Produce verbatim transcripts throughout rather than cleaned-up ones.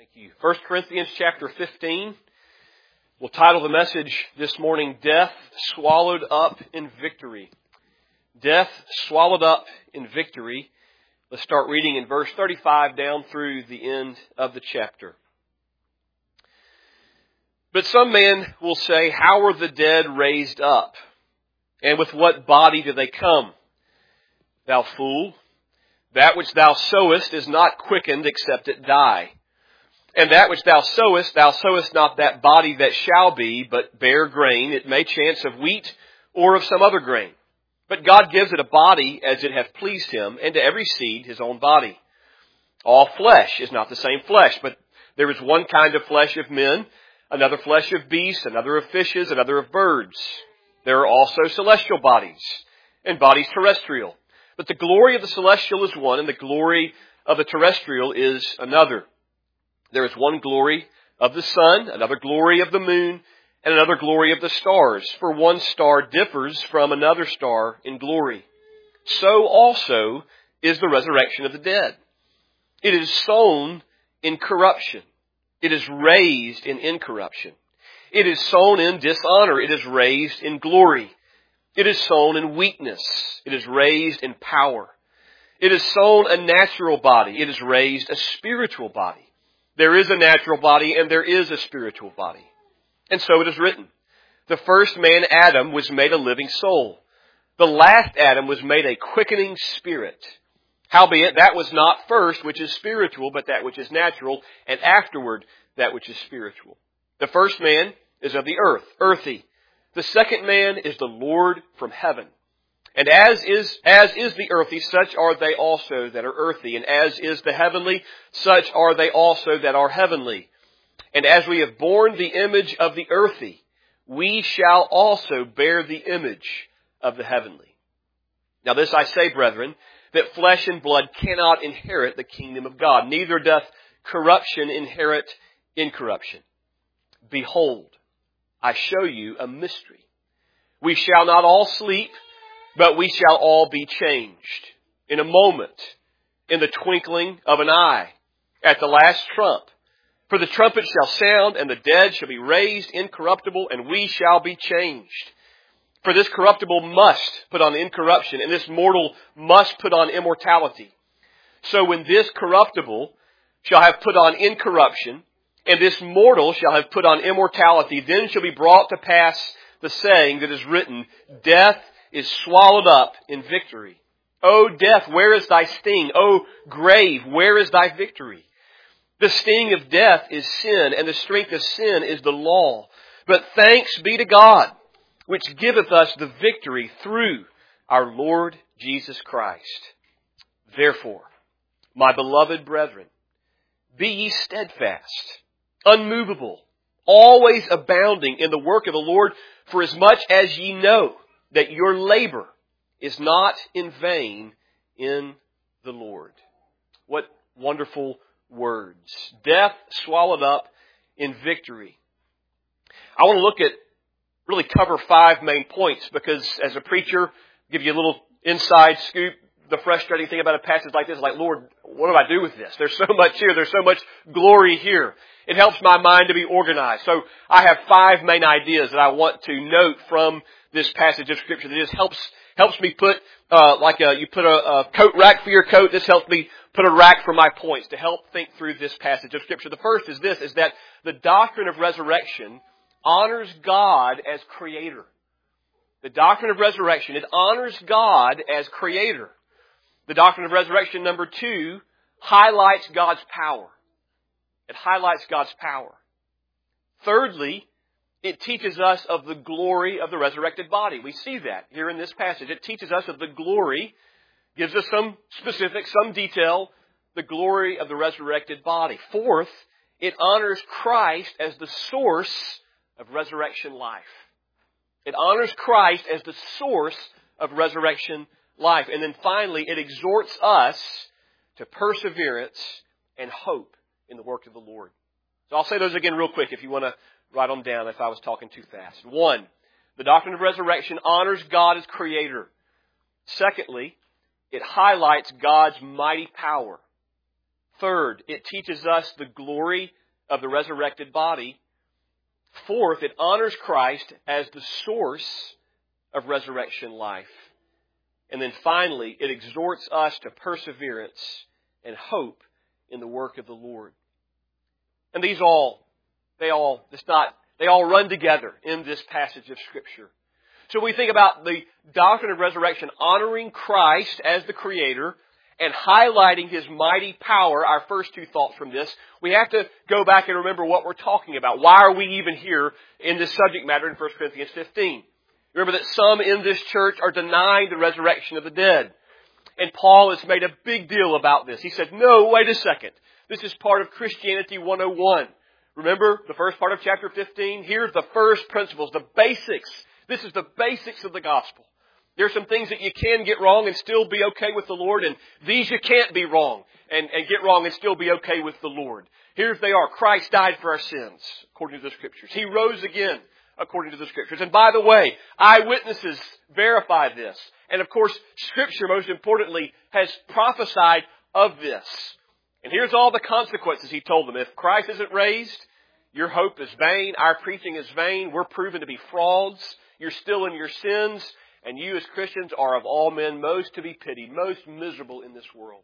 Thank you. First Corinthians chapter fifteen. We'll title the message this morning, Death Swallowed Up in Victory. Death Swallowed Up in Victory. Let's start reading in verse thirty-five down through the end of the chapter. But some men will say, how are the dead raised up? And with what body do they come? Thou fool, that which thou sowest is not quickened except it die. And that which thou sowest, thou sowest not that body that shall be, but bare grain. It may chance of wheat or of some other grain. But God gives it a body as it hath pleased him, and to every seed his own body. All flesh is not the same flesh, but there is one kind of flesh of men, another flesh of beasts, another of fishes, another of birds. There are also celestial bodies, and bodies terrestrial. But the glory of the celestial is one, and the glory of the terrestrial is another. There is one glory of the sun, another glory of the moon, and another glory of the stars. For one star differs from another star in glory. So also is the resurrection of the dead. It is sown in corruption. It is raised in incorruption. It is sown in dishonor. It is raised in glory. It is sown in weakness. It is raised in power. It is sown a natural body. It is raised a spiritual body. There is a natural body and there is a spiritual body. And so it is written, the first man, Adam, was made a living soul. The last Adam was made a quickening spirit. Howbeit, that was not first which is spiritual, but that which is natural, and afterward that which is spiritual. The first man is of the earth, earthy. The second man is the Lord from heaven. And as is, as is the earthy, such are they also that are earthy. And as is the heavenly, such are they also that are heavenly. And as we have borne the image of the earthy, we shall also bear the image of the heavenly. Now this I say, brethren, that flesh and blood cannot inherit the kingdom of God. Neither doth corruption inherit incorruption. Behold, I show you a mystery. We shall not all sleep, but we shall all be changed in a moment, in the twinkling of an eye, at the last trump. For the trumpet shall sound, and the dead shall be raised incorruptible, and we shall be changed. For this corruptible must put on incorruption, and this mortal must put on immortality. So when this corruptible shall have put on incorruption, and this mortal shall have put on immortality, then shall be brought to pass the saying that is written, death is swallowed up in victory. O death, where is thy sting? O grave, where is thy victory? The sting of death is sin, and the strength of sin is the law. But thanks be to God, which giveth us the victory through our Lord Jesus Christ. Therefore, my beloved brethren, be ye steadfast, unmovable, always abounding in the work of the Lord, for as much as ye know that your labor is not in vain in the Lord. What wonderful words. Death swallowed up in victory. I want to look at, really cover five main points, because as a preacher, give you a little inside scoop. The frustrating thing about a passage like this is like, Lord, what do I do with this? There's so much here. There's so much glory here. It helps my mind to be organized. So I have five main ideas that I want to note from this passage of Scripture that just helps helps me put, uh, like a, you put a, a coat rack for your coat. This helps me put a rack for my points to help think through this passage of Scripture. The first is this, is that the doctrine of resurrection honors God as Creator. The doctrine of resurrection, it honors God as Creator. The doctrine of resurrection, number two, highlights God's power. It highlights God's power. Thirdly, it teaches us of the glory of the resurrected body. We see that here in this passage. It teaches us of the glory, gives us some specifics, some detail, the glory of the resurrected body. Fourth, it honors Christ as the source of resurrection life. It honors Christ as the source of resurrection life. And then finally, it exhorts us to perseverance and hope in the work of the Lord. So I'll say those again real quick if you want to write them down if I was talking too fast. One, the doctrine of resurrection honors God as Creator. Secondly, it highlights God's mighty power. Third, it teaches us the glory of the resurrected body. Fourth, it honors Christ as the source of resurrection life. And then finally, it exhorts us to perseverance and hope in the work of the Lord. And these all, they all, it's not, they all run together in this passage of Scripture. So we think about the doctrine of resurrection, honoring Christ as the Creator and highlighting His mighty power, our first two thoughts from this. We have to go back and remember what we're talking about. Why are we even here in this subject matter in First Corinthians fifteen? Remember that some in this church are denying the resurrection of the dead. And Paul has made a big deal about this. He said, no, wait a second. This is part of Christianity one oh one. Remember the first part of chapter fifteen? Here's the first principles, the basics. This is the basics of the gospel. There's some things that you can get wrong and still be okay with the Lord, and these you can't be wrong and, and get wrong and still be okay with the Lord. Here they are. Christ died for our sins, according to the Scriptures. He rose again, according to the Scriptures. And by the way, eyewitnesses verify this. And of course, Scripture, most importantly, has prophesied of this. And here's all the consequences He told them. If Christ isn't raised, your hope is vain. Our preaching is vain. We're proven to be frauds. You're still in your sins. And you as Christians are of all men most to be pitied, most miserable in this world.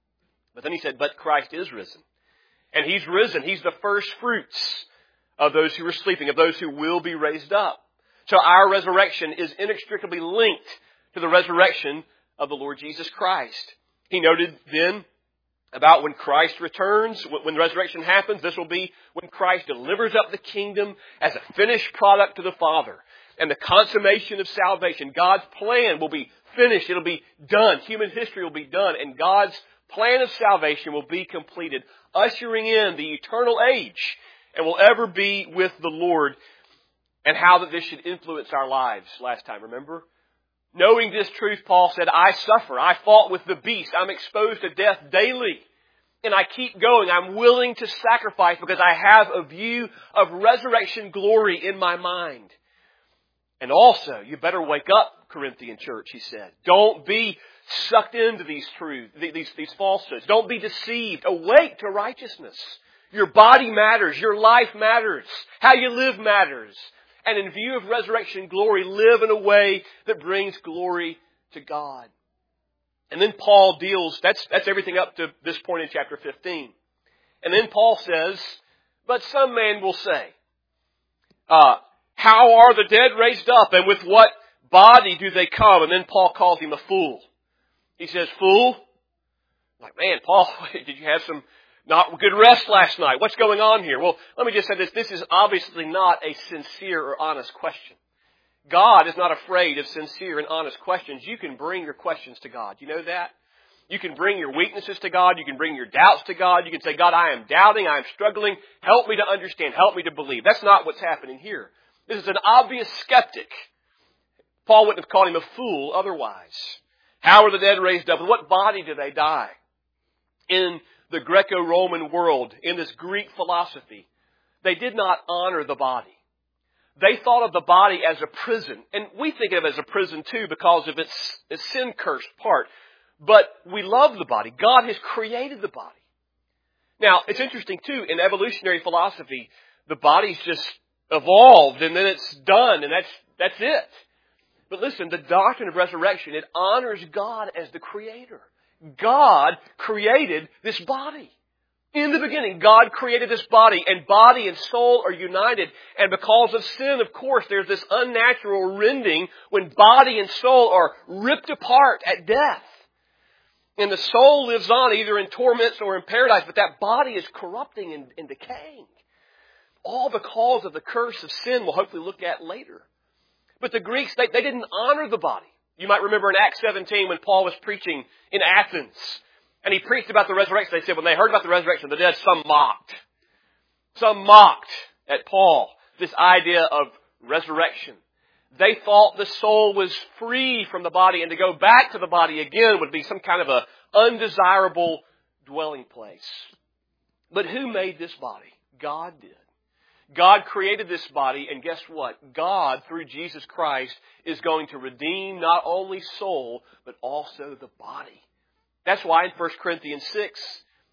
But then He said, but Christ is risen. And He's risen. He's the first fruits of those who are sleeping, of those who will be raised up. So our resurrection is inextricably linked to the resurrection of the Lord Jesus Christ. He noted then about when Christ returns, when the resurrection happens, this will be when Christ delivers up the kingdom as a finished product to the Father. And the consummation of salvation, God's plan will be finished. It'll be done. Human history will be done. And God's plan of salvation will be completed, ushering in the eternal age, and will ever be with the Lord. And how that this should influence our lives last time, remember? Knowing this truth, Paul said, I suffer. I fought with the beast. I'm exposed to death daily. And I keep going. I'm willing to sacrifice because I have a view of resurrection glory in my mind. And also, you better wake up, Corinthian church, he said. Don't be sucked into these truths, these, these falsehoods. Don't be deceived. Awake to righteousness. Your body matters. Your life matters. How you live matters. And in view of resurrection glory, live in a way that brings glory to God. And then Paul deals, that's, that's everything up to this point in chapter fifteen. And then Paul says, but some man will say, uh, how are the dead raised up, and with what body do they come? And then Paul calls him a fool. He says, fool? I'm like, man, Paul, did you have some not good rest last night? What's going on here? Well, let me just say this. This is obviously not a sincere or honest question. God is not afraid of sincere and honest questions. You can bring your questions to God. You know that? You can bring your weaknesses to God. You can bring your doubts to God. You can say, God, I am doubting. I am struggling. Help me to understand. Help me to believe. That's not what's happening here. This is an obvious skeptic. Paul wouldn't have called him a fool otherwise. How are the dead raised up? In what body do they die? In the Greco-Roman world, in this Greek philosophy, they did not honor the body. They thought of the body as a prison. And we think of it as a prison too because of its, its sin-cursed part. But we love the body. God has created the body. Now, it's interesting too, in evolutionary philosophy, the body's just evolved and then it's done and that's, that's it. But listen, the doctrine of resurrection, it honors God as the creator. God created this body. In the beginning, God created this body, and body and soul are united. And because of sin, of course, there's this unnatural rending when body and soul are ripped apart at death. And the soul lives on either in torments or in paradise, but that body is corrupting and, and decaying. All because of the curse of sin we'll hopefully look at later. But the Greeks, they, they didn't honor the body. You might remember in Acts seventeen when Paul was preaching in Athens. And he preached about the resurrection. They said when they heard about the resurrection of the dead, some mocked. Some mocked at Paul, this idea of resurrection. They thought the soul was free from the body, and to go back to the body again would be some kind of a undesirable dwelling place. But who made this body? God did. God created this body, and guess what? God, through Jesus Christ, is going to redeem not only soul, but also the body. That's why in First Corinthians six,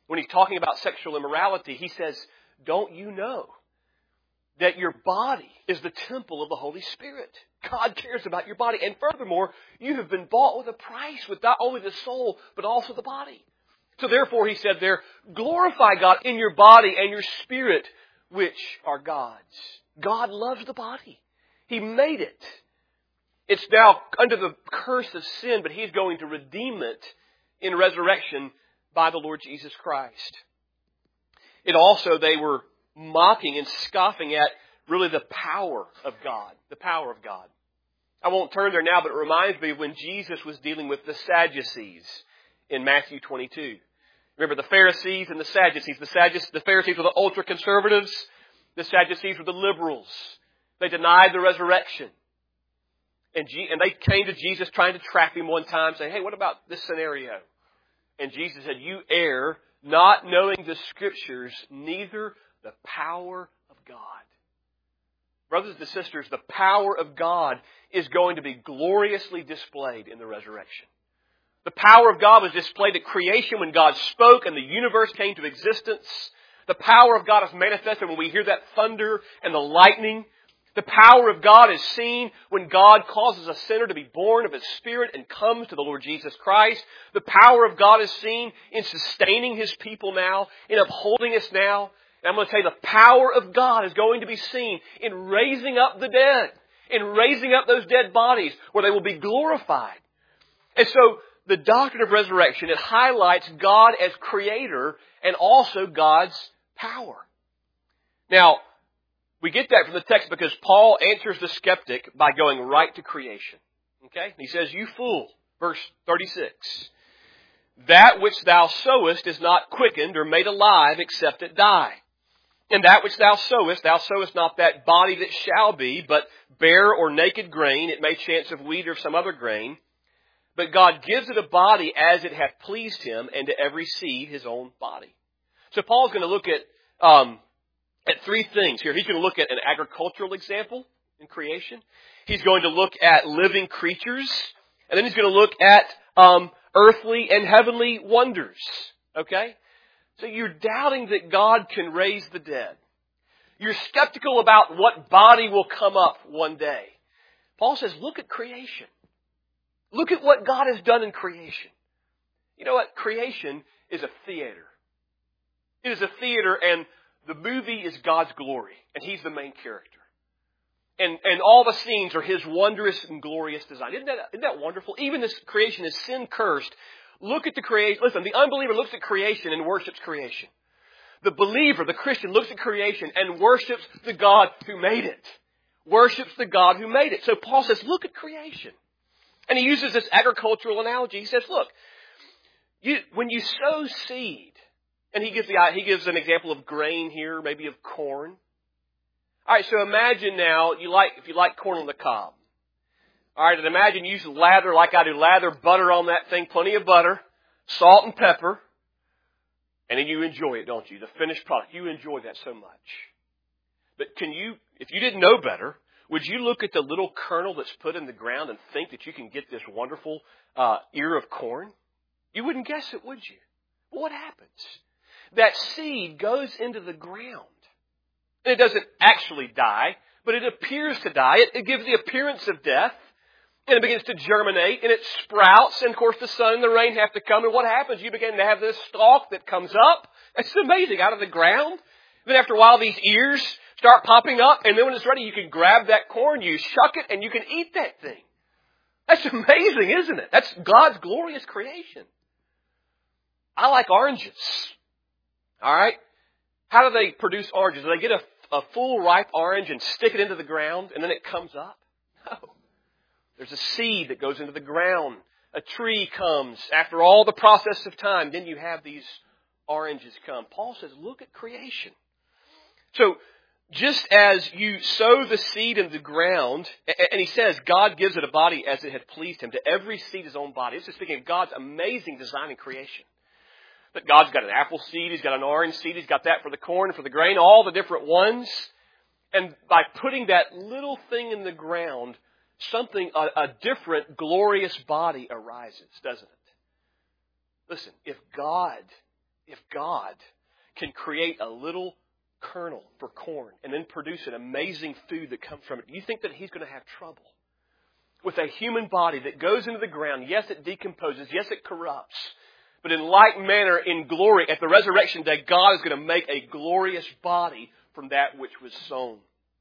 when he's talking about sexual immorality, he says, don't you know that your body is the temple of the Holy Spirit? God cares about your body. And furthermore, you have been bought with a price, with not only the soul, but also the body. So therefore, he said there, glorify God in your body and your spirit, which are God's. God loves the body. He made it. It's now under the curse of sin, but He's going to redeem it in resurrection by the Lord Jesus Christ. It also, they were mocking and scoffing at really the power of God. The power of God. I won't turn there now, but it reminds me of when Jesus was dealing with the Sadducees in Matthew twenty-two. Remember the Pharisees and the Sadducees. The, Sadducees, the Pharisees were the ultra-conservatives. The Sadducees were the liberals. They denied the resurrection. And, G- and they came to Jesus trying to trap Him one time, saying, hey, what about this scenario? And Jesus said, you err, not knowing the Scriptures, neither the power of God. Brothers and sisters, the power of God is going to be gloriously displayed in the resurrection. The power of God was displayed at creation when God spoke and the universe came to existence. The power of God is manifested when we hear that thunder and the lightning. The power of God is seen when God causes a sinner to be born of His Spirit and comes to the Lord Jesus Christ. The power of God is seen in sustaining His people now, in upholding us now. And I'm going to tell you, the power of God is going to be seen in raising up the dead, in raising up those dead bodies where they will be glorified. And so, the doctrine of resurrection, it highlights God as creator and also God's power. Now, we get that from the text because Paul answers the skeptic by going right to creation. Okay? He says, you fool, verse thirty-six, that which thou sowest is not quickened or made alive except it die. And that which thou sowest, thou sowest not that body that shall be, but bare or naked grain, it may chance of wheat or some other grain. But God gives it a body as it hath pleased Him, and to every seed his own body. So Paul's going to look at um, at three things here. He's going to look at an agricultural example in creation. He's going to look at living creatures. And then he's going to look at um, earthly and heavenly wonders. Okay? So you're doubting that God can raise the dead. You're skeptical about what body will come up one day. Paul says, look at creation. Look at what God has done in creation. You know what? Creation is a theater. It is a theater, and the movie is God's glory, and He's the main character. And and all the scenes are His wondrous and glorious design. Isn't that, isn't that wonderful? Even this creation is sin-cursed. Look at the creation. Listen, the unbeliever looks at creation and worships creation. The believer, the Christian, looks at creation and worships the God who made it. Worships the God who made it. So Paul says, look at creation. And he uses this agricultural analogy. He says, look, you, when you sow seed, and he gives the he gives an example of grain here, maybe of corn. All right, so imagine now, you like if you like corn on the cob. All right, and imagine you use lather like I do, lather butter on that thing, plenty of butter, salt and pepper, and then you enjoy it, don't you? The finished product. You enjoy that so much. But can you, if you didn't know better, would you look at the little kernel that's put in the ground and think that you can get this wonderful uh, ear of corn? You wouldn't guess it, would you? Well, what happens? That seed goes into the ground. And it doesn't actually die, but it appears to die. It, it gives the appearance of death. And it begins to germinate, and it sprouts. And, of course, the sun and the rain have to come. And what happens? You begin to have this stalk that comes up. It's amazing, out of the ground. Then after a while, these ears start popping up, and then when it's ready, you can grab that corn, you shuck it, and you can eat that thing. That's amazing, isn't it? That's God's glorious creation. I like oranges. All right? How do they produce oranges? Do they get a, a full ripe orange and stick it into the ground, and then it comes up? No. There's a seed that goes into the ground. A tree comes. After all the process of time, then you have these oranges come. Paul says, look at creation. So, just as you sow the seed in the ground, and he says God gives it a body as it had pleased Him. To every seed his own body. This is speaking of God's amazing design in creation. That God's got an apple seed, He's got an orange seed, He's got that for the corn, for the grain, all the different ones. And by putting that little thing in the ground, something, a, a different glorious body arises, doesn't it? Listen, if God if God can create a little kernel for corn and then produce an amazing food that comes from it, do you think that He's going to have trouble with a human body that goes into the ground? Yes, it decomposes. Yes, it corrupts. But in like manner, in glory, at the resurrection day, God is going to make a glorious body from that which was sown.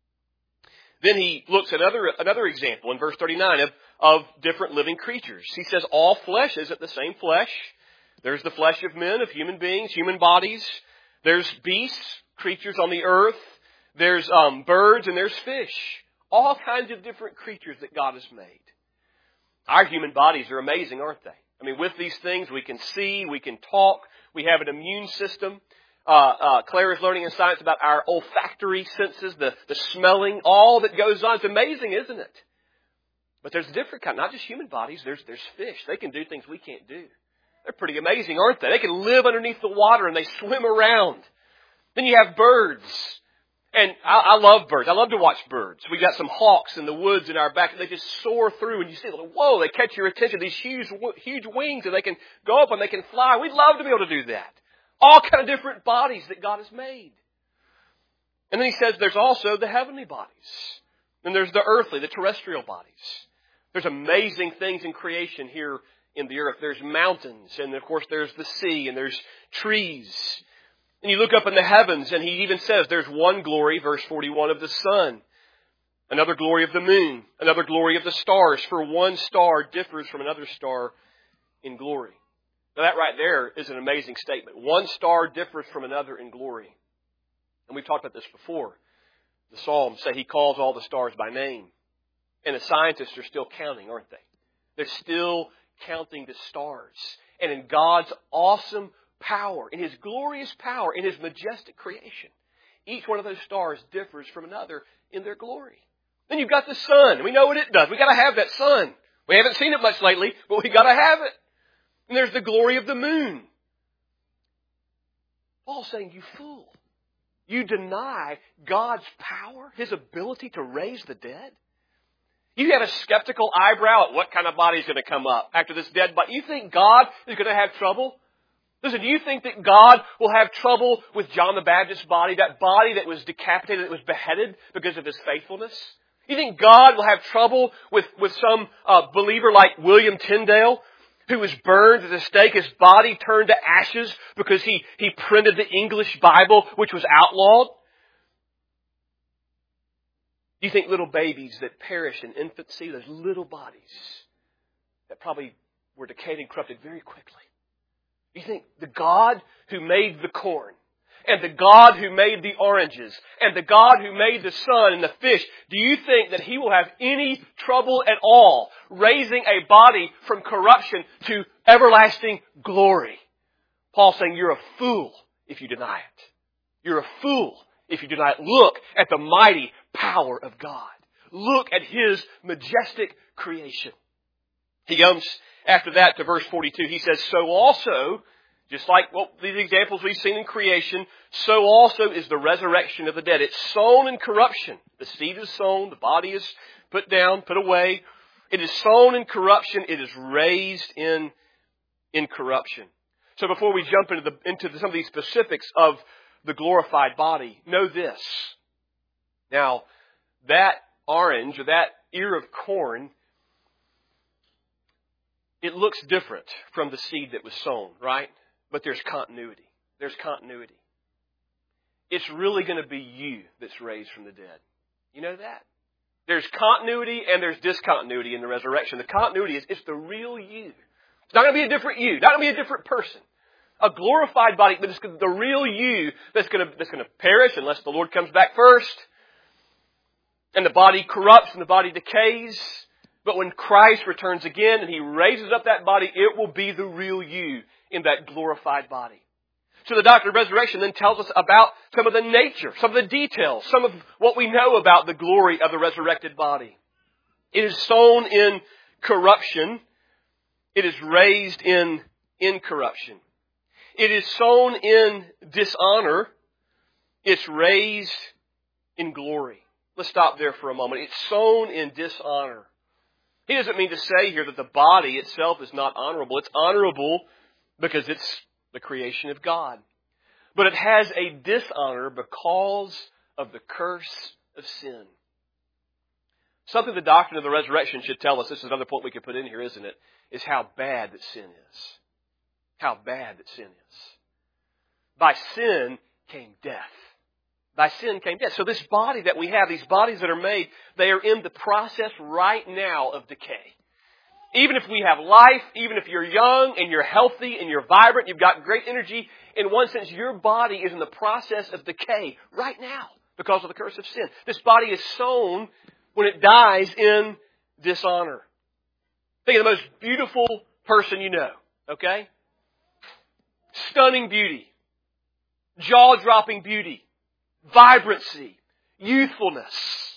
Then he looks at another, another example in verse thirty-nine of, of different living creatures. He says all flesh isn't the same flesh. There's the flesh of men, of human beings, human bodies. There's beasts, creatures on the earth. There's um, birds and there's fish. All kinds of different creatures that God has made. Our human bodies are amazing, aren't they? I mean, with these things, we can see, we can talk, we have an immune system. Uh, uh, Claire is learning in science about our olfactory senses, the, the smelling, all that goes on. It's amazing, isn't it? But there's a different kind, not just human bodies, there's, there's fish. They can do things we can't do. They're pretty amazing, aren't they? They can live underneath the water and they swim around. Then you have birds. And I, I love birds. I love to watch birds. We got some hawks in the woods in our back, and they just soar through, and you see, whoa, they catch your attention. These huge, huge wings, and they can go up and they can fly. We'd love to be able to do that. All kind of different bodies that God has made. And then he says there's also the heavenly bodies. And there's the earthly, the terrestrial bodies. There's amazing things in creation here in the earth. There's mountains, and of course there's the sea, and there's trees. And you look up in the heavens, and he even says there's one glory, verse forty-one, of the sun. Another glory of the moon. Another glory of the stars. For one star differs from another star in glory. Now that right there is an amazing statement. One star differs from another in glory. And we've talked about this before. The Psalms say He calls all the stars by name. And the scientists are still counting, aren't they? They're still counting the stars. And in God's awesome power, in His glorious power, in His majestic creation, each one of those stars differs from another in their glory. Then you've got the sun. We know what it does. We've got to have that sun. We haven't seen it much lately, but we've got to have it. And there's the glory of the moon. Paul's saying, you fool. You deny God's power, His ability to raise the dead. You have a skeptical eyebrow at what kind of body is going to come up after this dead body. You think God is going to have trouble? Listen, do you think that God will have trouble with John the Baptist's body, that body that was decapitated, that was beheaded because of his faithfulness? You think God will have trouble with, with some uh, believer like William Tyndale, who was burned at the stake, his body turned to ashes because he, he printed the English Bible, which was outlawed? Do you think little babies that perish in infancy, those little bodies that probably were decayed and corrupted very quickly, you think the God who made the corn, and the God who made the oranges, and the God who made the sun and the fish, do you think that He will have any trouble at all raising a body from corruption to everlasting glory? Paul's saying you're a fool if you deny it. You're a fool if you deny it. Look at the mighty power of God. Look at His majestic creation. He comes after that to verse forty-two. He says, so also, just like well, these examples we've seen in creation, so also is the resurrection of the dead. It's sown in corruption. The seed is sown, the body is put down, put away. It is sown in corruption. It is raised in incorruption. So before we jump into, the, into the, some of these specifics of the glorified body, know this. Now, that orange or that ear of corn, it looks different from the seed that was sown, right? But there's continuity. There's continuity. It's really going to be you that's raised from the dead. You know that? There's continuity and there's discontinuity in the resurrection. The continuity is it's the real you. It's not going to be a different you. Not going to be a different person. A glorified body, but it's the real you that's going to, that's going to perish unless the Lord comes back first. And the body corrupts and the body decays. But when Christ returns again and He raises up that body, it will be the real you in that glorified body. So the doctrine of resurrection then tells us about some of the nature, some of the details, some of what we know about the glory of the resurrected body. It is sown in corruption. It is raised in incorruption. It is sown in dishonor. It's raised in glory. Let's stop there for a moment. It's sown in dishonor. He doesn't mean to say here that the body itself is not honorable. It's honorable because it's the creation of God. But it has a dishonor because of the curse of sin. Something the doctrine of the resurrection should tell us, this is another point we could put in here, isn't it, is how bad that sin is. How bad that sin is. By sin came death. By sin came death. So this body that we have, these bodies that are made, they are in the process right now of decay. Even if we have life, even if you're young and you're healthy and you're vibrant, you've got great energy, in one sense, your body is in the process of decay right now because of the curse of sin. This body is sown when it dies in dishonor. Think of the most beautiful person you know, okay? Stunning beauty, jaw-dropping beauty, vibrancy, youthfulness.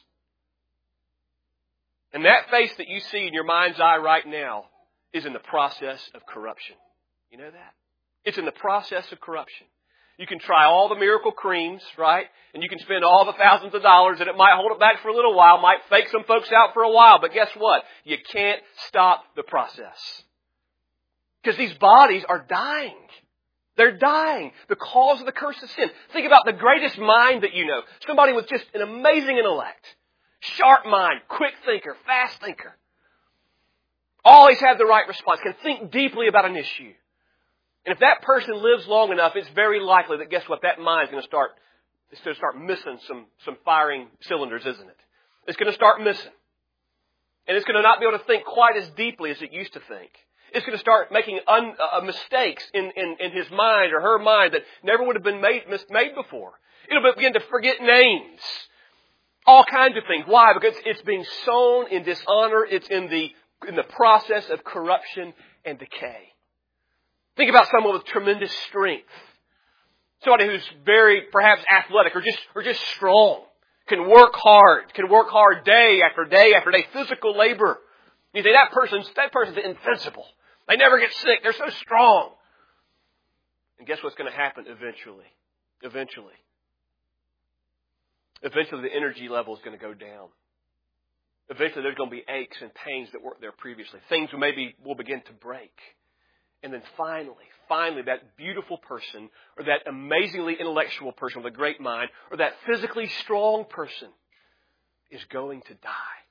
And that face that you see in your mind's eye right now is in the process of corruption. You know that? It's in the process of corruption. You can try all the miracle creams, right? And you can spend all the thousands of dollars and it might hold it back for a little while, might fake some folks out for a while, but guess what? You can't stop the process. Because these bodies are dying. They're dying because of the curse of sin. Think about the greatest mind that you know. Somebody with just an amazing intellect. Sharp mind, quick thinker, fast thinker. Always have the right response, can think deeply about an issue. And if that person lives long enough, it's very likely that guess what? That mind's going to start, it's going to start missing some, some firing cylinders, isn't it? It's going to start missing. And it's going to not be able to think quite as deeply as it used to think. It's going to start making un, uh, mistakes in, in, in his mind or her mind that never would have been made, made before. It'll begin to forget names. All kinds of things. Why? Because it's being sown in dishonor. It's in the, in the process of corruption and decay. Think about someone with tremendous strength. Somebody who's very, perhaps athletic or just, or just strong. Can work hard. Can work hard day after day after day. Physical labor. You think that person's, that person's invincible. They never get sick. They're so strong. And guess what's going to happen eventually? Eventually. Eventually the energy level is going to go down. Eventually there's going to be aches and pains that weren't there previously. Things maybe will begin to break. And then finally, finally that beautiful person or that amazingly intellectual person with a great mind or that physically strong person is going to die.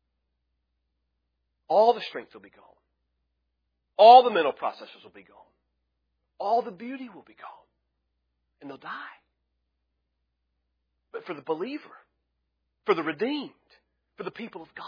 All the strength will be gone. All the mental processes will be gone. All the beauty will be gone. And they'll die. But for the believer, for the redeemed, for the people of God,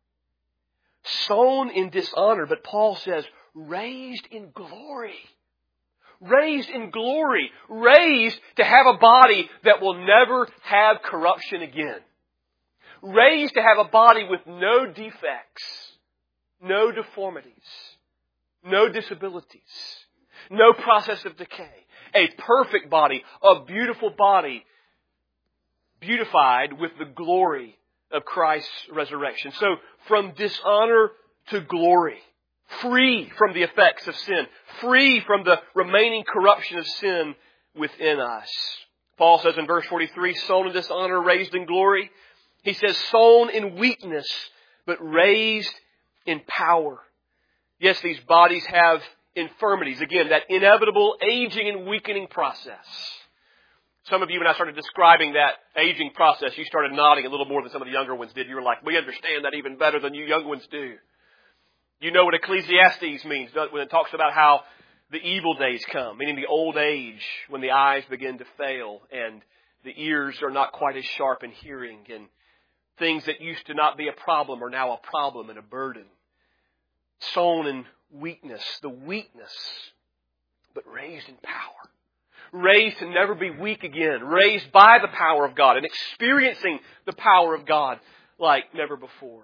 sown in dishonor, but Paul says, raised in glory. Raised in glory. Raised to have a body that will never have corruption again. Raised to have a body with no defects, no deformities, no disabilities, no process of decay. A perfect body, a beautiful body, beautified with the glory of Christ's resurrection. So from dishonor to glory. Free from the effects of sin. Free from the remaining corruption of sin within us. Paul says in verse forty-three, sown in dishonor, raised in glory. He says sown in weakness, but raised in power. Yes, these bodies have infirmities. Again, that inevitable aging and weakening process. Some of you, when I started describing that aging process, you started nodding a little more than some of the younger ones did. You were like, we understand that even better than you young ones do. You know what Ecclesiastes means when it talks about how the evil days come, meaning the old age, when the eyes begin to fail and the ears are not quite as sharp in hearing, and things that used to not be a problem are now a problem and a burden. Sown in weakness, the weakness, but raised in power. Raised to never be weak again. Raised by the power of God and experiencing the power of God like never before.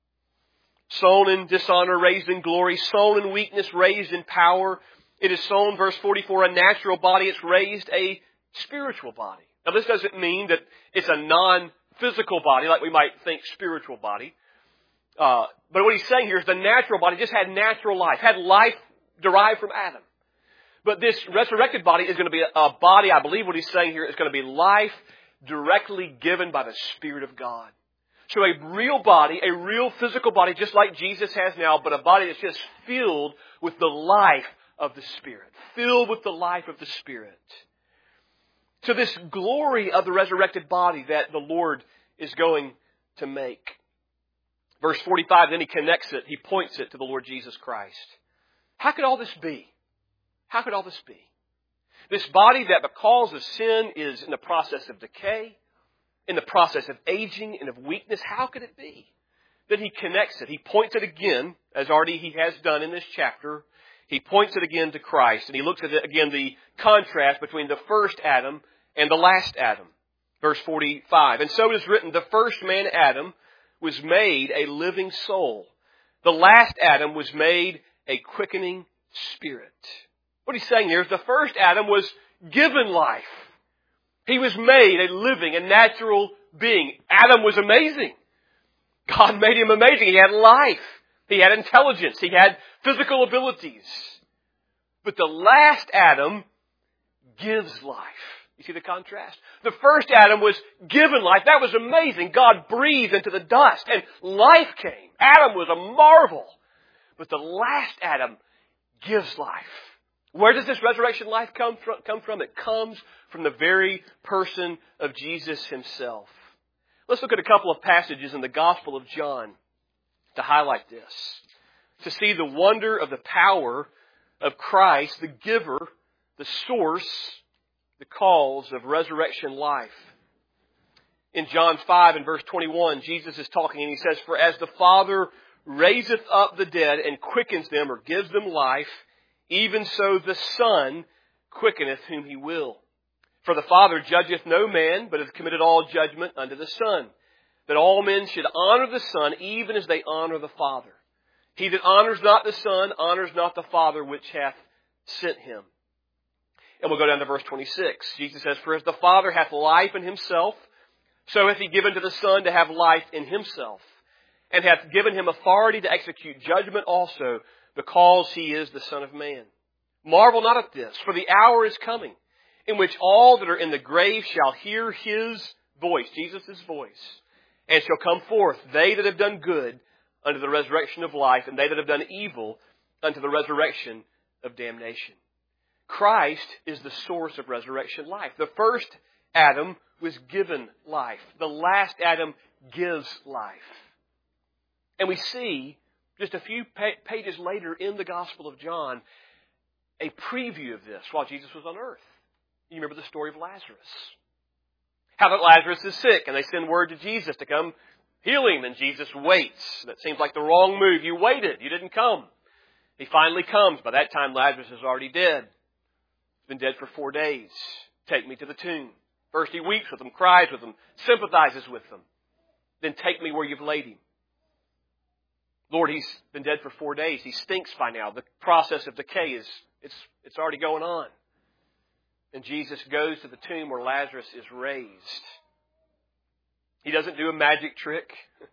Sown in dishonor, raised in glory. Sown in weakness, raised in power. It is sown, verse forty-four, a natural body. It's raised a spiritual body. Now this doesn't mean that it's a non-physical body like we might think spiritual body. Uh, but what he's saying here is the natural body just had natural life, had life derived from Adam. But this resurrected body is going to be a body, I believe what he's saying here, is going to be life directly given by the Spirit of God. So a real body, a real physical body, just like Jesus has now, but a body that's just filled with the life of the Spirit, filled with the life of the Spirit. To this glory of the resurrected body that the Lord is going to make. Verse forty-five, then he connects it, he points it to the Lord Jesus Christ. How could all this be? How could all this be? This body that because of sin is in the process of decay, in the process of aging and of weakness, how could it be? Then he connects it. He points it again, as already he has done in this chapter. He points it again to Christ. And he looks at it again, the contrast between the first Adam and the last Adam. Verse forty-five. And so it is written, the first man, Adam, was made a living soul. The last Adam was made a quickening spirit. What he's saying here is the first Adam was given life. He was made a living, a natural being. Adam was amazing. God made him amazing. He had life. He had intelligence. He had physical abilities. But the last Adam gives life. You see the contrast? The first Adam was given life. That was amazing. God breathed into the dust and life came. Adam was a marvel. But the last Adam gives life. Where does this resurrection life come from? Come from? It comes from the very person of Jesus himself. Let's look at a couple of passages in the Gospel of John to highlight this. To see the wonder of the power of Christ, the giver, the source, the cause of resurrection life. In John five and verse twenty-one, Jesus is talking and he says, for as the Father raiseth up the dead and quickens them or gives them life, even so the Son quickeneth whom he will. For the Father judgeth no man, but hath committed all judgment unto the Son, that all men should honor the Son, even as they honor the Father. He that honors not the Son, honors not the Father which hath sent him. And we'll go down to verse twenty-six. Jesus says, for as the Father hath life in himself, so hath he given to the Son to have life in himself, and hath given him authority to execute judgment also, because he is the Son of Man. Marvel not at this, for the hour is coming, in which all that are in the grave shall hear his voice, Jesus' voice, and shall come forth, they that have done good unto the resurrection of life, and they that have done evil unto the resurrection of damnation. Christ is the source of resurrection life. The first Adam was given life. The last Adam gives life. And we see, just a few pages later in the Gospel of John, a preview of this while Jesus was on earth. You remember the story of Lazarus. How that Lazarus is sick, and they send word to Jesus to come heal him, and Jesus waits. That seems like the wrong move. You waited. You didn't come. He finally comes. By that time, Lazarus is already dead. He's been dead for four days. Take me to the tomb. First he weeps with them, cries with them, sympathizes with them. Then take me where you've laid him. Lord, he's been dead for four days. He stinks by now. The process of decay is, it's, it's already going on. And Jesus goes to the tomb where Lazarus is raised. He doesn't do a magic trick.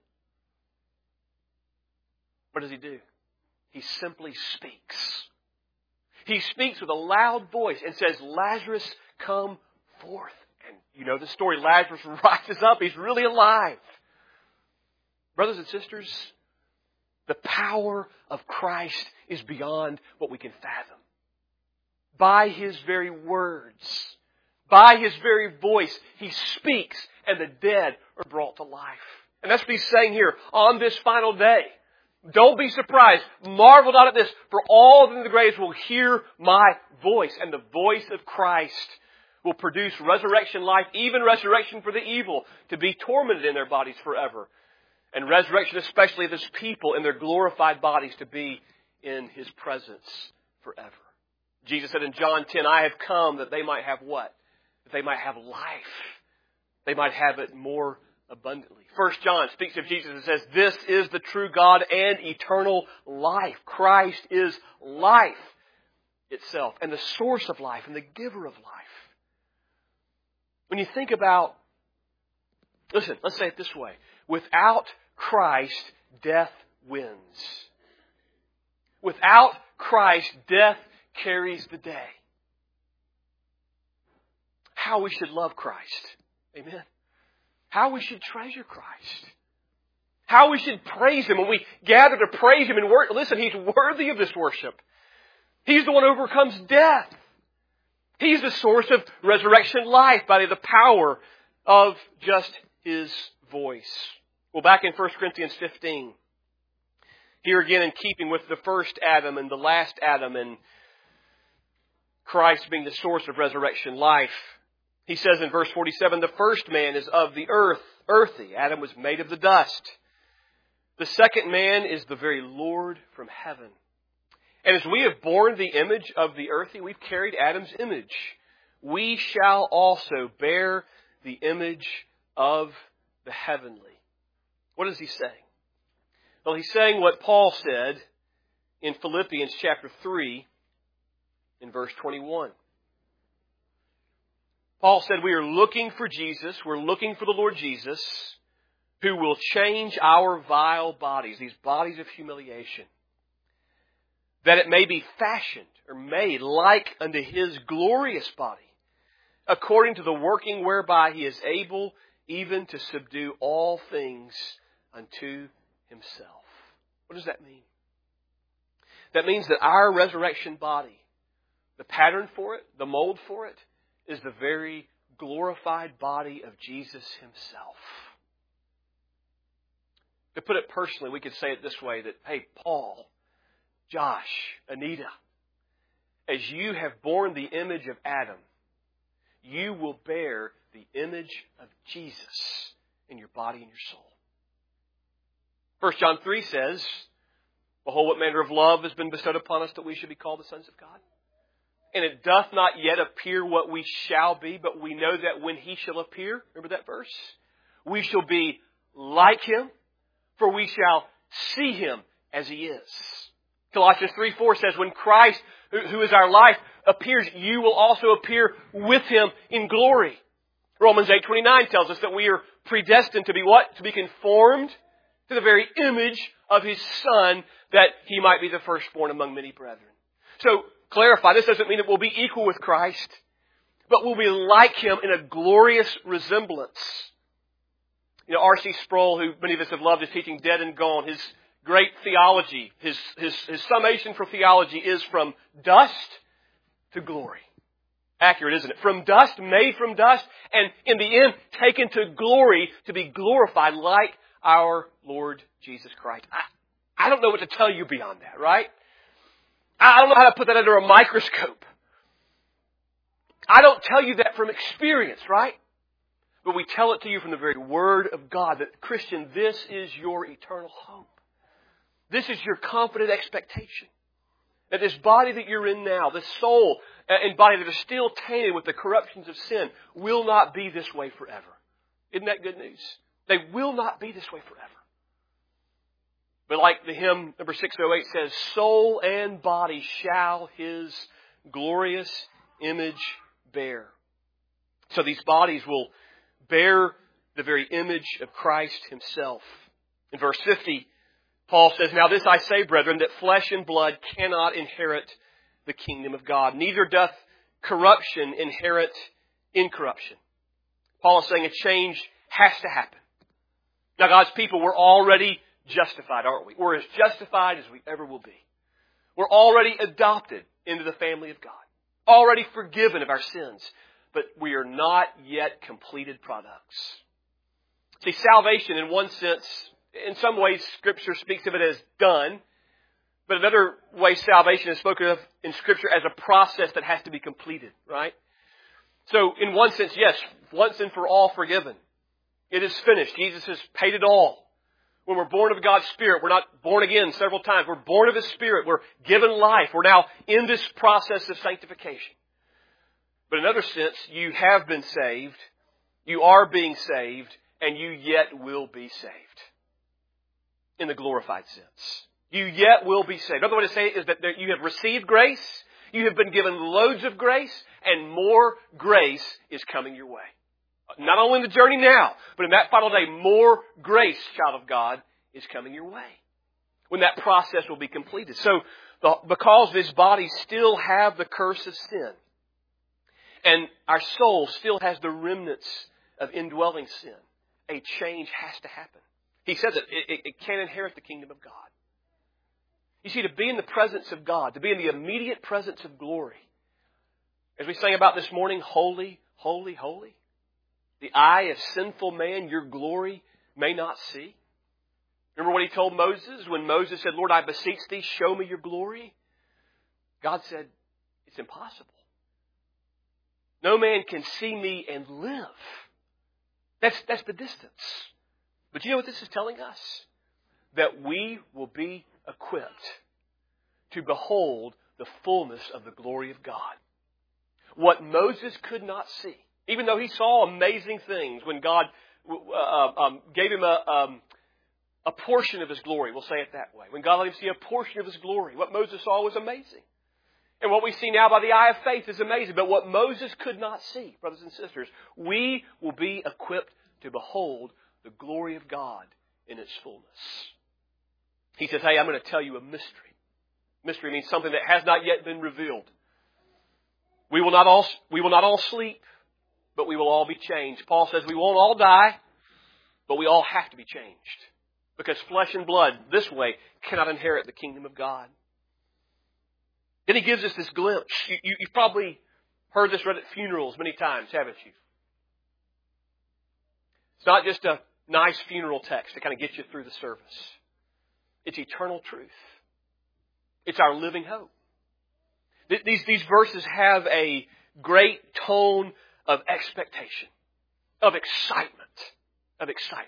What does he do? He simply speaks. He speaks with a loud voice and says, Lazarus, come forth. And you know the story. Lazarus rises up. He's really alive. Brothers and sisters, the power of Christ is beyond what we can fathom. By His very words, by His very voice, He speaks and the dead are brought to life. And that's what He's saying here on this final day. Don't be surprised. Marvel not at this, for all in the graves will hear my voice. And the voice of Christ will produce resurrection life, even resurrection for the evil, to be tormented in their bodies forever. And resurrection especially of His people in their glorified bodies to be in His presence forever. Jesus said in John ten, I have come that they might have what? That they might have life. They might have it more abundantly. First John speaks of Jesus and says, this is the true God and eternal life. Christ is life itself and the source of life and the giver of life. When you think about, listen, let's say it this way. Without Christ, death wins. Without Christ, death carries the day. How we should love Christ. Amen. How we should treasure Christ. How we should praise Him when we gather to praise Him and worship. Listen, He's worthy of this worship. He's the one who overcomes death. He's the source of resurrection life by the power of just His voice. Well, back in First Corinthians fifteen, here again in keeping with the first Adam and the last Adam and Christ being the source of resurrection life, he says in verse forty-seven, the first man is of the earth, earthy. Adam was made of the dust. The second man is the very Lord from heaven. And as we have borne the image of the earthy, we've carried Adam's image. We shall also bear the image of the heavenly. What is he saying? Well, he's saying what Paul said in Philippians chapter three in verse twenty-one. Paul said we are looking for Jesus, we're looking for the Lord Jesus, who will change our vile bodies, these bodies of humiliation, that it may be fashioned or made like unto His glorious body, according to the working whereby He is able even to subdue all things unto Himself. What does that mean? That means that our resurrection body, the pattern for it, the mold for it, is the very glorified body of Jesus Himself. To put it personally, we could say it this way, that, hey, Paul, Josh, Anita, as you have borne the image of Adam, you will bear the image of Jesus in your body and your soul. First John three says, behold, what manner of love has been bestowed upon us that we should be called the sons of God. And it doth not yet appear what we shall be, but we know that when He shall appear, remember that verse? We shall be like Him, for we shall see Him as He is. Colossians three four says, when Christ, who is our life, appears, you will also appear with Him in glory. Romans eight twenty-nine tells us that we are predestined to be what? To be conformed to the very image of His Son, that He might be the firstborn among many brethren. So, clarify, this doesn't mean that we'll be equal with Christ, but we'll be like Him in a glorious resemblance. You know, R C Sproul, who many of us have loved his teaching, Dead and Gone, his great theology, his, his, his summation for theology is from dust to glory. Accurate, isn't it? From dust, made from dust, and in the end, taken to glory to be glorified like our Lord Jesus Christ. I, I don't know what to tell you beyond that, right? I don't know how to put that under a microscope. I don't tell you that from experience, right? But we tell it to you from the very Word of God that, Christian, this is your eternal hope. This is your confident expectation. That this body that you're in now, this soul and body that are still tainted with the corruptions of sin, will not be this way forever. Isn't that good news? They will not be this way forever. But like the hymn number six oh eight says, soul and body shall His glorious image bear. So these bodies will bear the very image of Christ Himself. In verse fifty, Paul says, now this I say, brethren, that flesh and blood cannot inherit the kingdom of God. Neither doth corruption inherit incorruption. Paul is saying a change has to happen. Now, God's people, we're already justified, aren't we? We're as justified as we ever will be. We're already adopted into the family of God. Already forgiven of our sins. But we are not yet completed products. See, salvation in one sense, in some ways Scripture speaks of it as done. But another way salvation is spoken of in Scripture as a process that has to be completed, right? So in one sense, yes, once and for all forgiven. It is finished. Jesus has paid it all. When we're born of God's Spirit, we're not born again several times. We're born of His Spirit. We're given life. We're now in this process of sanctification. But in another sense, you have been saved, you are being saved, and you yet will be saved. In the glorified sense. You yet will be saved. Another way to say it is that you have received grace, you have been given loads of grace, and more grace is coming your way. Not only in the journey now, but in that final day, more grace, child of God, is coming your way. When that process will be completed. So, the, because this body still have the curse of sin, and our soul still has the remnants of indwelling sin, a change has to happen. He said that it, it, it can't inherit the kingdom of God. You see, to be in the presence of God, to be in the immediate presence of glory, as we sang about this morning, holy, holy, holy, the eye of sinful man your glory may not see. Remember what He told Moses when Moses said, Lord, I beseech Thee, show me your glory? God said, it's impossible. No man can see me and live. That's, that's the distance. But you know what this is telling us? That we will be equipped to behold the fullness of the glory of God. What Moses could not see, even though he saw amazing things when God uh, um, gave him a, um, a portion of His glory, we'll say it that way. When God let him see a portion of His glory, what Moses saw was amazing. And what we see now by the eye of faith is amazing. But what Moses could not see, brothers and sisters, we will be equipped to behold the glory of God in its fullness. He says, hey, I'm going to tell you a mystery. Mystery means something that has not yet been revealed. We will not all, we will not all sleep, but we will all be changed. Paul says we won't all die, but we all have to be changed. Because flesh and blood, this way, cannot inherit the kingdom of God. Then he gives us this glimpse. You, you, you've probably heard this read at funerals many times, haven't you? It's not just a nice funeral text to kind of get you through the service. It's eternal truth. It's our living hope. These, these verses have a great tone of expectation, of excitement, of excitement.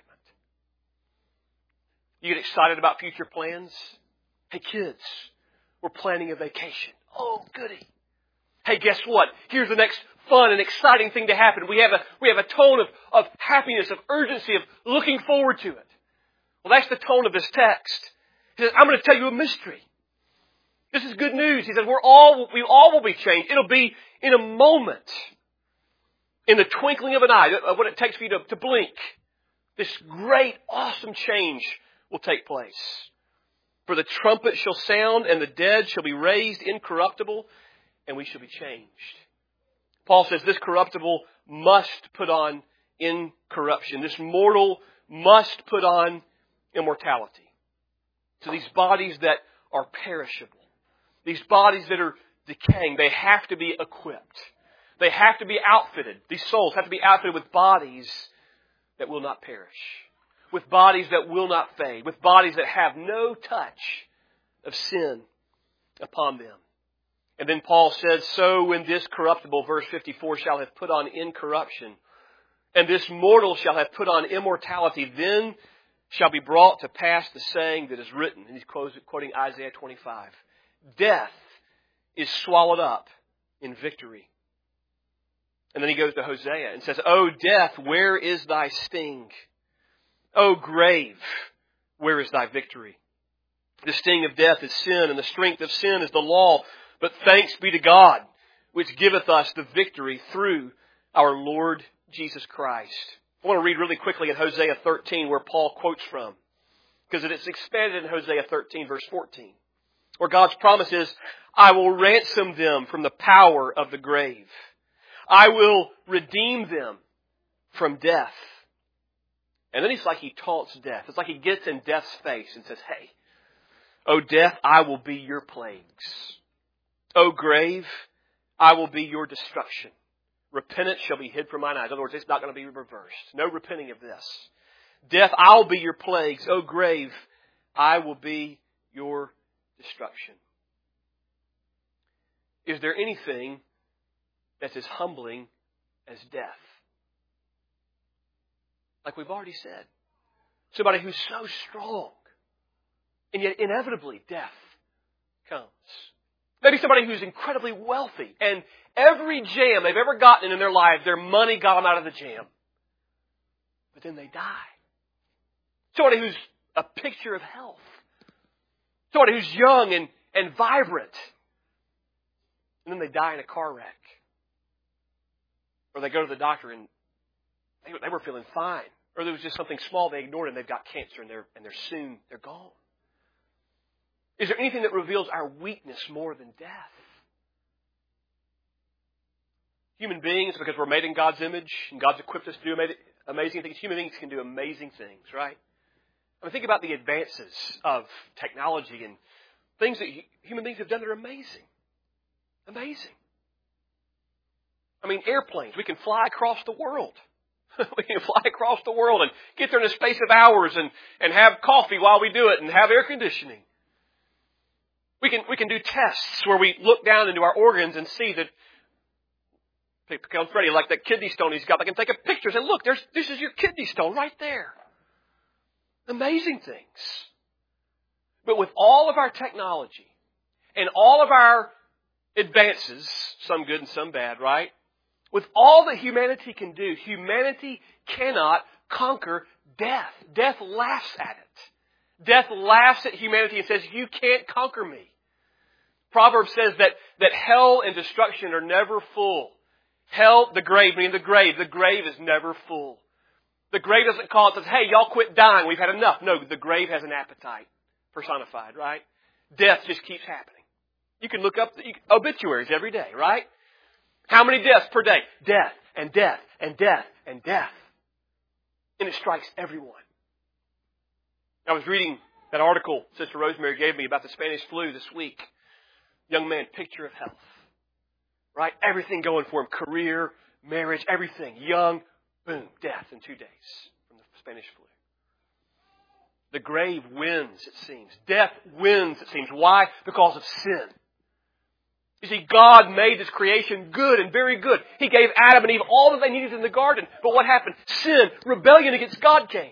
You get excited about future plans? Hey kids, we're planning a vacation. Oh, goody. Hey, guess what? Here's the next fun and exciting thing to happen. We have a, we have a tone of, of happiness, of urgency, of looking forward to it. Well, that's the tone of this text. He says, I'm going to tell you a mystery. This is good news. He says, we're all, we all will be changed. It'll be in a moment, in the twinkling of an eye, what it takes for you to, to blink. This great, awesome change will take place. For the trumpet shall sound, and the dead shall be raised incorruptible, and we shall be changed. Paul says this corruptible must put on incorruption. This mortal must put on immortality. So these bodies that are perishable, these bodies that are decaying, they have to be equipped. They have to be outfitted. These souls have to be outfitted with bodies that will not perish, with bodies that will not fade, with bodies that have no touch of sin upon them. And then Paul says, so when this corruptible, verse fifty-four, shall have put on incorruption, and this mortal shall have put on immortality, then shall be brought to pass the saying that is written. And he's quoting Isaiah twenty-five. Death is swallowed up in victory. And then he goes to Hosea and says, O death, where is thy sting? O grave, where is thy victory? The sting of death is sin, and the strength of sin is the law. But thanks be to God, which giveth us the victory through our Lord Jesus Christ. I want to read really quickly in Hosea thirteen where Paul quotes from, because it is expanded in Hosea thirteen, verse fourteen, where God's promise is, I will ransom them from the power of the grave. I will redeem them from death. And then it's like he taunts death. It's like he gets in death's face and says, hey, O death, I will be your plagues. O grave, I will be your destruction. Repentance shall be hid from mine eyes. In other words, it's not going to be reversed. No repenting of this. Death, I'll be your plagues. O grave, I will be your destruction. Is there anything that's as humbling as death? Like we've already said. Somebody who's so strong, and yet inevitably death comes. Maybe somebody who's incredibly wealthy, and every jam they've ever gotten in their lives, their money got them out of the jam. But then they die. Somebody who's a picture of health. Somebody who's young and, and vibrant. And then they die in a car wreck. Or they go to the doctor and they, they were feeling fine. Or there was just something small they ignored and they've got cancer and they're, and they're soon, they're gone. Is there anything that reveals our weakness more than death? Human beings, because we're made in God's image and God's equipped us to do amazing things, human beings can do amazing things, right? I mean, think about the advances of technology and things that human beings have done that are amazing. Amazing. I mean, airplanes. We can fly across the world. We can fly across the world and get there in a space of hours and, and have coffee while we do it and have air conditioning. We can, we can do tests where we look down into our organs and see that, pick on Freddie, like that kidney stone he's got. I can take a picture and say, look, there's, this is your kidney stone right there. Amazing things. But with all of our technology and all of our advances, some good and some bad, right? With all that humanity can do, humanity cannot conquer death. Death laughs at it. Death laughs at humanity and says, you can't conquer me. Proverbs says that, that hell and destruction are never full. Hell, the grave, meaning the grave. The grave is never full. The grave doesn't call it and says, hey, y'all quit dying. We've had enough. No, the grave has an appetite. Personified, right? Death just keeps happening. You can look up the obituaries every day, right? How many deaths per day? Death and death and death and death. And it strikes everyone. I was reading that article Sister Rosemary gave me about the Spanish flu this week. Young man, picture of health. Right? Everything going for him. Career, marriage, everything. Young, boom, death in two days from the Spanish flu. The grave wins, it seems. Death wins, it seems. Why? Because of sin. You see, God made this creation good and very good. He gave Adam and Eve all that they needed in the garden. But what happened? Sin, rebellion against God came.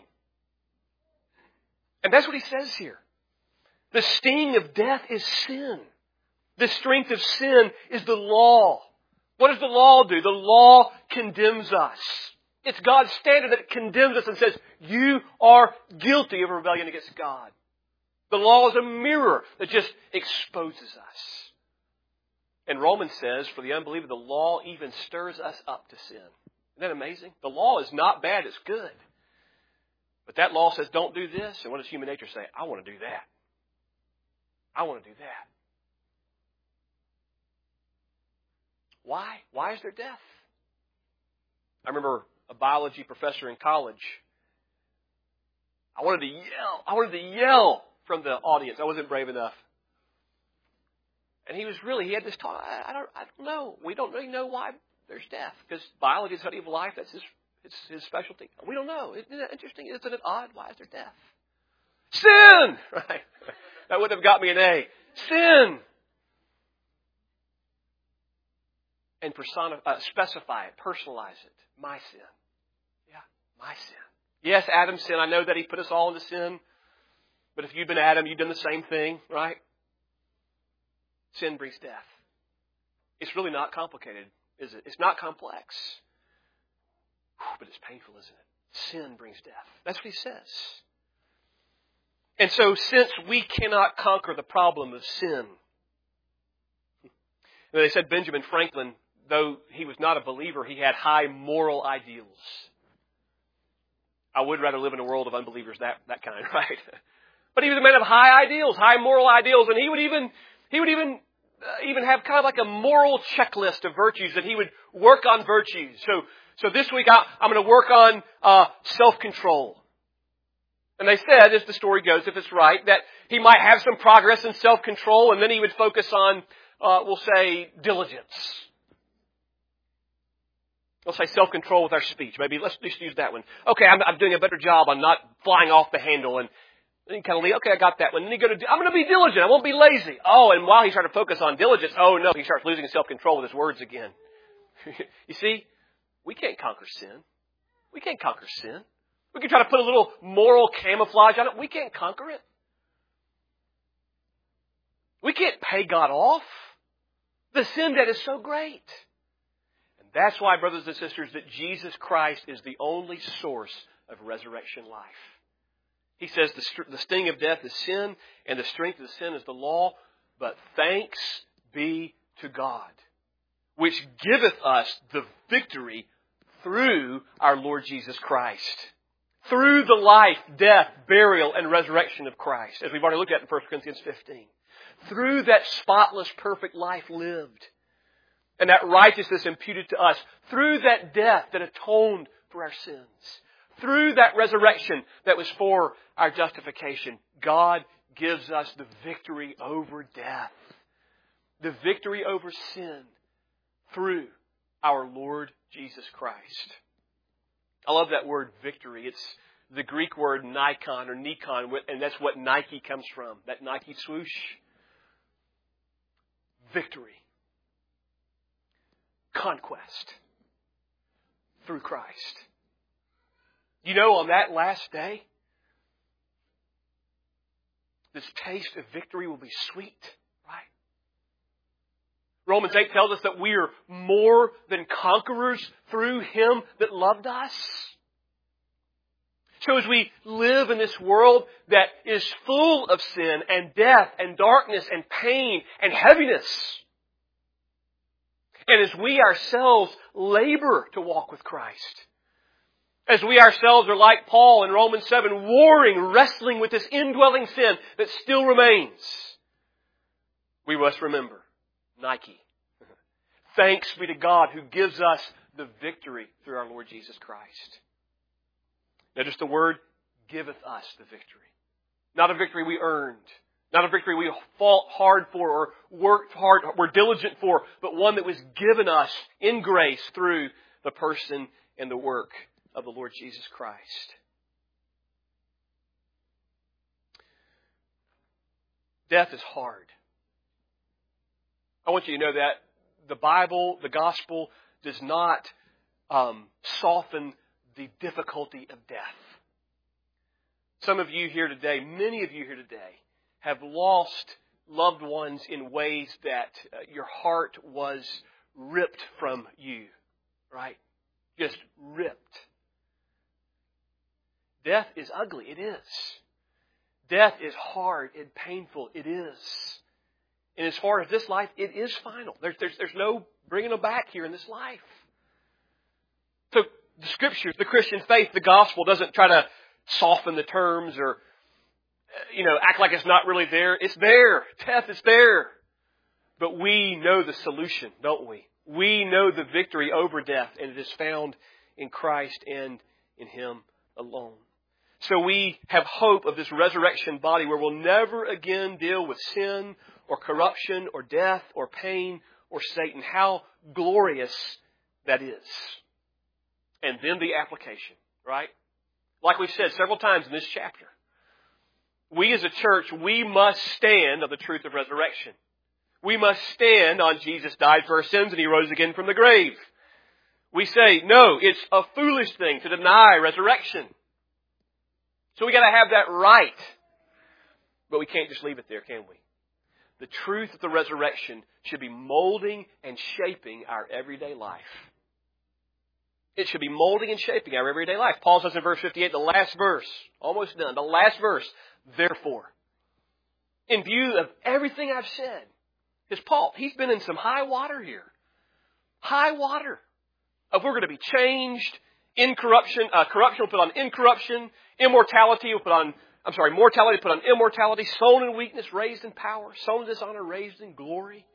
And that's what he says here. The sting of death is sin. The strength of sin is the law. What does the law do? The law condemns us. It's God's standard that condemns us and says, you are guilty of rebellion against God. The law is a mirror that just exposes us. And Romans says, for the unbeliever, the law even stirs us up to sin. Isn't that amazing? The law is not bad, it's good. But that law says, don't do this. And what does human nature say? I want to do that. I want to do that. Why? Why is there death? I remember a biology professor in college. I wanted to yell. I wanted to yell from the audience. I wasn't brave enough. And he was really, he had this talk. I, I don't, I don't know. We don't really know why there's death. Because biology is the study of life. That's his, it's his specialty. We don't know. Isn't that interesting? Isn't it odd? Why is there death? Sin! Right? That wouldn't have got me an A. Sin! And personify, uh, specify it, personalize it. My sin. Yeah, my sin. Yes, Adam's sin. I know that he put us all into sin. But if you've been Adam, you've done the same thing, right? Sin brings death. It's really not complicated, is it? It's not complex. Whew, but it's painful, isn't it? Sin brings death. That's what he says. And so since we cannot conquer the problem of sin, they said Benjamin Franklin, though he was not a believer, he had high moral ideals. I would rather live in a world of unbelievers, that, that kind, right? But he was a man of high ideals, high moral ideals, and he would even, he would even, uh, even have kind of like a moral checklist of virtues that he would work on virtues. So, so this week I, I'm going to work on, uh, self-control. And they said, as the story goes, if it's right, that he might have some progress in self-control, and then he would focus on, uh, we'll say, diligence. We'll say self-control with our speech. Maybe let's just use that one. Okay, I'm, I'm doing a better job on not flying off the handle, and then you kind of leave. Okay, I got that one. Then you go to, I'm going to be diligent. I won't be lazy. Oh, and while he's trying to focus on diligence, oh no, he starts losing self-control with his words again. You see, we can't conquer sin. We can't conquer sin. We can try to put a little moral camouflage on it. We can't conquer it. We can't pay God off. The sin debt is so great. And that's why, brothers and sisters, that Jesus Christ is the only source of resurrection life. He says the, the sting of death is sin, and the strength of sin is the law. But thanks be to God, which giveth us the victory through our Lord Jesus Christ. Through the life, death, burial, and resurrection of Christ, as we've already looked at in First Corinthians fifteen. Through that spotless, perfect life lived, and that righteousness imputed to us. Through that death that atoned for our sins. Through that resurrection that was for our justification. God gives us the victory over death, the victory over sin through our Lord Jesus Christ. I love that word victory. It's the Greek word Nikon or Nikon, and that's what Nike comes from, that Nike swoosh. Victory. Conquest. Through Christ. You know, on that last day, this taste of victory will be sweet, right? Romans eight tells us that we are more than conquerors through Him that loved us. So as we live in this world that is full of sin and death and darkness and pain and heaviness, and as we ourselves labor to walk with Christ, as we ourselves are like Paul in Romans seven, warring, wrestling with this indwelling sin that still remains, we must remember Nike. Thanks be to God who gives us the victory through our Lord Jesus Christ. Notice the word, giveth us the victory. Not a victory we earned. Not a victory we fought hard for or worked hard, were diligent for, but one that was given us in grace through the person and the work of the Lord Jesus Christ. Death is hard. I want you to know that the Bible, the gospel, does not um, soften the difficulty of death. Some of you here today, many of you here today, have lost loved ones in ways that uh, your heart was ripped from you, right? Just ripped. Death is ugly. It is. Death is hard and painful. It is. And as far as this life, it is final. There's, there's, there's no bringing them back here in this life. So the Scriptures, the Christian faith, the gospel doesn't try to soften the terms or, you know, act like it's not really there. It's there. Death is there. But we know the solution, don't we? We know the victory over death, and it is found in Christ and in Him alone. So we have hope of this resurrection body where we'll never again deal with sin or corruption or death or pain or Satan. How glorious that is. And then the application, right? Like we've said several times in this chapter. We as a church, we must stand on the truth of resurrection. We must stand on Jesus died for our sins and He rose again from the grave. We say, no, it's a foolish thing to deny resurrection. So we got to have that right. But we can't just leave it there, can we? The truth of the resurrection should be molding and shaping our everyday life. It should be molding and shaping our everyday life. Paul says in verse fifty-eight, the last verse, almost done, the last verse, therefore, in view of everything I've said, because Paul, he's been in some high water here. High water. If we're going to be changed, incorruption, uh, corruption will put on incorruption, immortality will put on, I'm sorry, mortality will put on immortality, sown in weakness, raised in power, sown in dishonor, raised in glory.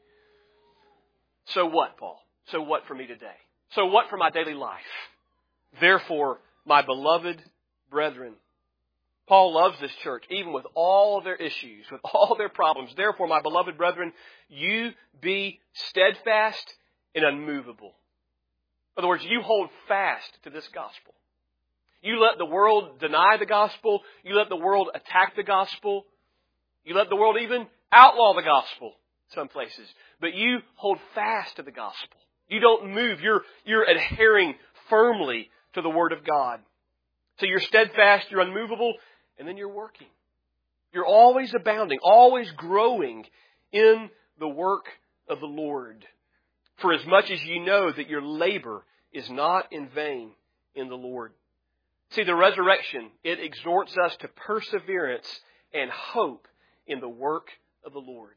So what, Paul? So what for me today? So what for my daily life? Therefore, my beloved brethren. Paul loves this church, even with all their issues, with all their problems. Therefore, my beloved brethren, you be steadfast and unmovable. In other words, you hold fast to this gospel. You let the world deny the gospel. You let the world attack the gospel. You let the world even outlaw the gospel in some places. But you hold fast to the gospel. You don't move. You're, you're adhering firmly to the Word of God. So you're steadfast, you're unmovable, and then you're working. You're always abounding, always growing in the work of the Lord. For as much as you know that your labor is not in vain in the Lord. See, the resurrection, it exhorts us to perseverance and hope in the work of the Lord.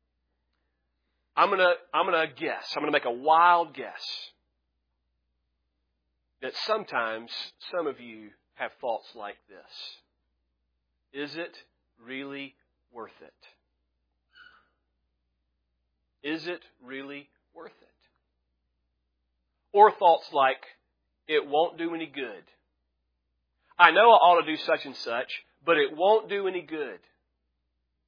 I'm gonna, I'm gonna guess, I'm gonna make a wild guess that sometimes some of you have thoughts like this. Is it really worth it? Is it really worth it? Or thoughts like, it won't do any good. I know I ought to do such and such, but it won't do any good.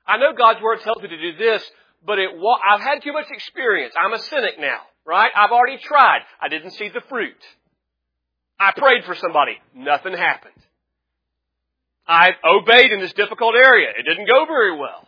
I know God's Word tells me to do this, but it wa- I've had too much experience. I'm a cynic now, right? I've already tried. I didn't see the fruit. I prayed for somebody. Nothing happened. I obeyed in this difficult area. It didn't go very well.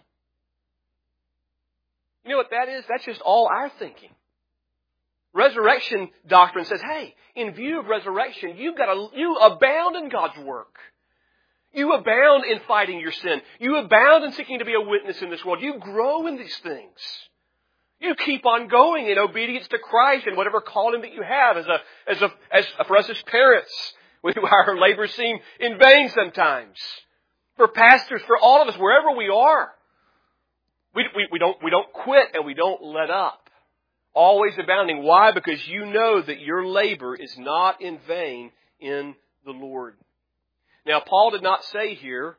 You know what that is? That's just all our thinking. Resurrection doctrine says, hey, in view of resurrection, you've got to, you abound in God's work. You abound in fighting your sin. You abound in seeking to be a witness in this world. You grow in these things. You keep on going in obedience to Christ and whatever calling that you have as a, as a, as for us as parents. We, our labors seem in vain sometimes. For pastors, for all of us, wherever we are. We, we, we don't, we don't quit and we don't let up. Always abounding. Why? Because you know that your labor is not in vain in the Lord. Now, Paul did not say here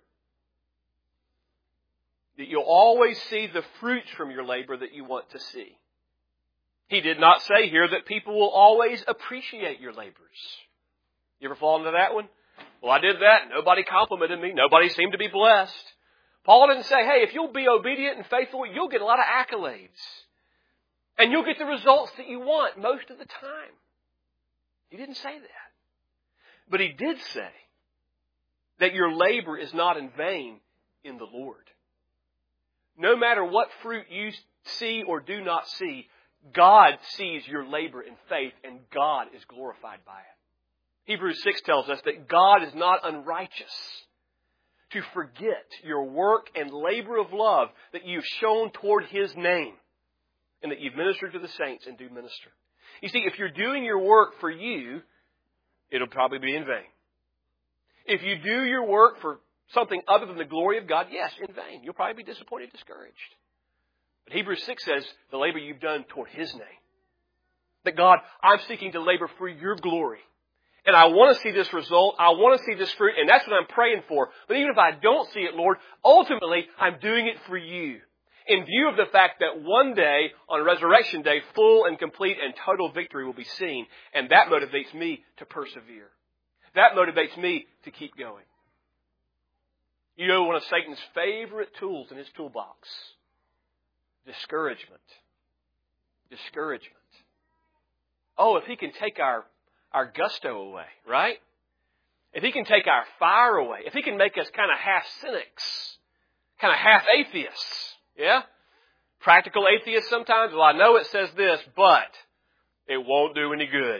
that you'll always see the fruits from your labor that you want to see. He did not say here that people will always appreciate your labors. You ever fall into that one? Well, I did that. Nobody complimented me. Nobody seemed to be blessed. Paul didn't say, hey, if you'll be obedient and faithful, you'll get a lot of accolades. And you'll get the results that you want most of the time. He didn't say that. But he did say that your labor is not in vain in the Lord. No matter what fruit you see or do not see, God sees your labor in faith and God is glorified by it. Hebrews six tells us that God is not unrighteous to forget your work and labor of love that you've shown toward His name and that you've ministered to the saints and do minister. You see, if you're doing your work for you, it'll probably be in vain. If you do your work for something other than the glory of God, yes, in vain. You'll probably be disappointed, discouraged. But Hebrews six says the labor you've done toward His name. That God, I'm seeking to labor for your glory. And I want to see this result. I want to see this fruit. And that's what I'm praying for. But even if I don't see it, Lord, ultimately, I'm doing it for you. In view of the fact that one day, on Resurrection Day, full and complete and total victory will be seen. And that motivates me to persevere. That motivates me to keep going. You know one of Satan's favorite tools in his toolbox? Discouragement. Discouragement. Oh, if he can take our, our gusto away, right? If he can take our fire away. If he can make us kind of half cynics. Kind of half atheists. Yeah? Practical atheists sometimes. Well, I know it says this, but it won't do any good.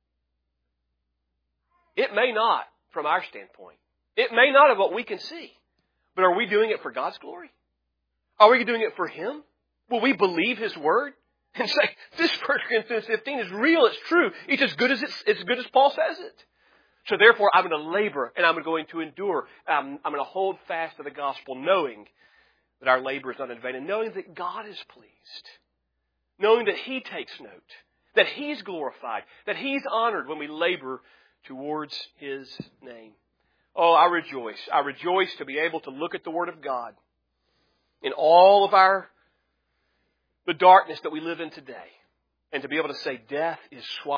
It may not from our standpoint. It may not of what we can see. But are we doing it for God's glory? Are we doing it for Him? Will we believe His Word? And say, this First Corinthians fifteen is real, it's true. It's as good as it's, as good as Paul says it. So therefore, I'm going to labor and I'm going to endure. I'm, I'm going to hold fast to the gospel, knowing that our labor is not in vain, and knowing that God is pleased. Knowing that He takes note, that He's glorified, that He's honored when we labor towards His name. Oh, I rejoice. I rejoice to be able to look at the Word of God in all of our, the darkness that we live in today, and to be able to say death is swallowed